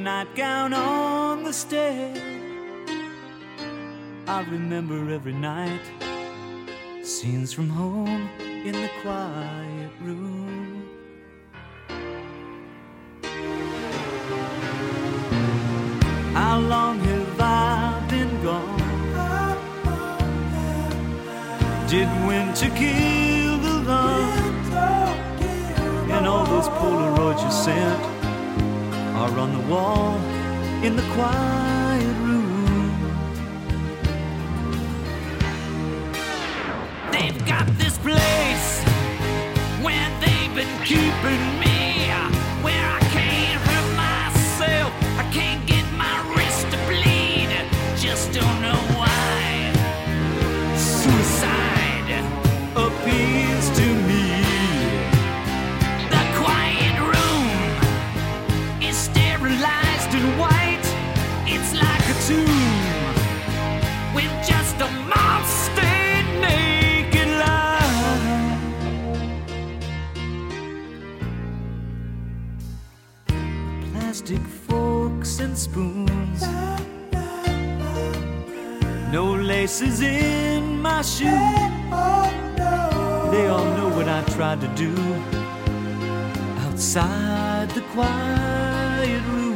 nightgown on the stair. I remember every night scenes from home in the quiet room. How long have I been gone? Did winter kill the love? And all those Polaroids you sent are on the wall in the quiet room. They've got this place where they've been keeping me, where I can't hurt myself, I can't get my wrist to bleed, just don't know why. Suicide appeals to me. The quiet room is sterilized and white. It's like a tomb with just a monster naked lie. Plastic forks and spoons, no laces in my shoes. They all know what I tried to do outside the quiet room.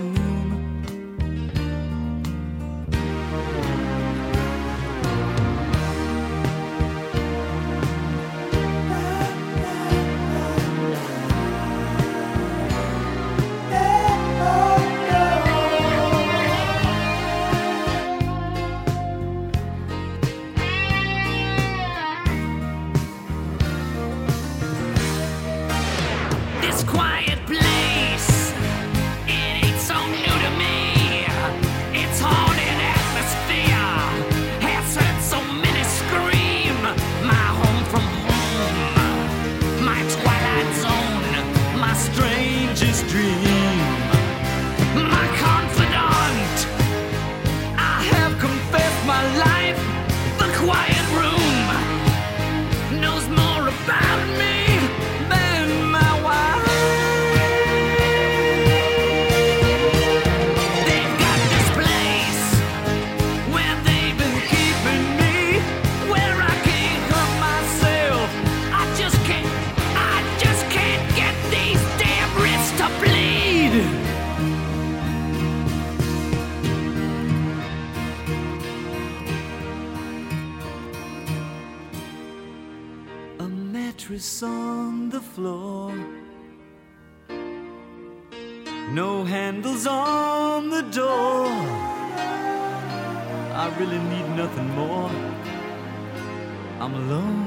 This quiet place, it ain't so new to me. It's haunted atmosphere has heard so many scream. My home from home, my twilight zone, my strangest dream. My confidant, I have confessed my life. The quiet room knows more about me than my wife. They've got this place where they've been keeping me, where I can't hurt myself. I just can't get these damn wrists to bleed. A mattress on the floor, no handles on the door. I really need nothing more. I'm alone